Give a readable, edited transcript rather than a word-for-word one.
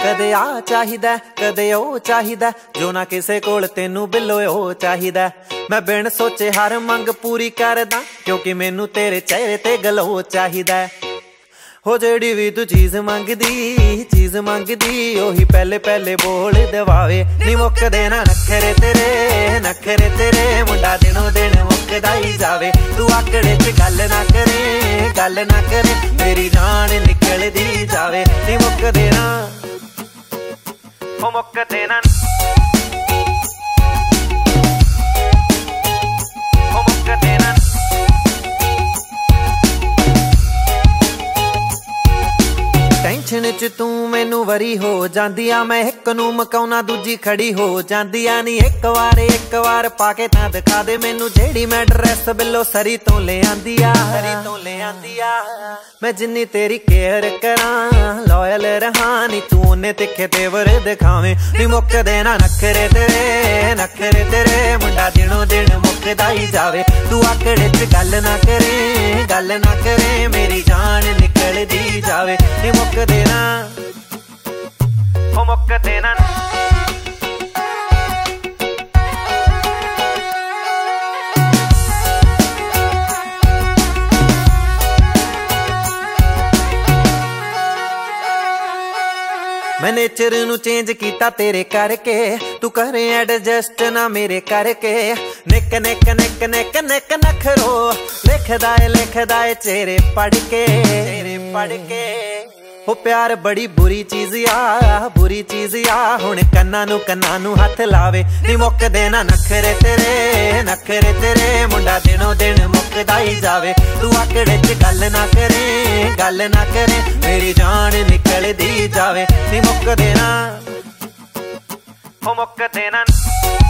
कदे आ चाहिदा कदे ओ चाहिदा, जो ना किसे कोल तेनू बिल्लो ओ चाहिदा। मैं बिन सोचे हर मंग पूरी करदा, क्योंकि मैनू तेरे चेहरे ते ग्लो चाहिदा। हो जेड़ी भी तू चीज मंगदी ओही पहले पहले बोल दवावे। नी मुकदे ना नखरे तेरे मुंडा दिनों दिन मुकदा ही जावे। तू आकड़े च गल ना करे मेरी जान निकलदी जावे। नी मुकदे ना मुकदे ना मुकदे ना। टेंशन च तू मैनू वरी हो जांदी आ, मैं एक नू मकाउना दूजी खड़ी हो जांदी आ। नी एक वार पाके तां दिखा दे मैनू, जेड़ी मैं ड्रेस बिल्लो सरी तो ले आंदी आ। मैं जिन्नी तेरी केयर करां लॉयल रहां, नी तू उन्ने तिखे तेवर दिखावे। नी मुकदे ना नखरे तेरे मुंडा दिनों दिन मुकदा ही जावे। तू आकड़े च गल ना करे मेरी जान निकलदी जावे। नी मुकदे ना मुकदे ना। मैं नेचर नू चेंज कीता तेरे करके, तू करे एडजस्ट ना मेरे करके। निक नखरो लिखदा है चेहरे पढ़ के। हो प्यार बड़ी बुरी चीज आ, हुण कन्ना नू हथ लावे। नी मुकदे ना नखरे तेरे मुंडा दिनों दिन मुकदा ही जावे। तू आकड़े च गल ना करे मेरी जान निकलदी जावे। नी मुकदे ना मुकदे ना।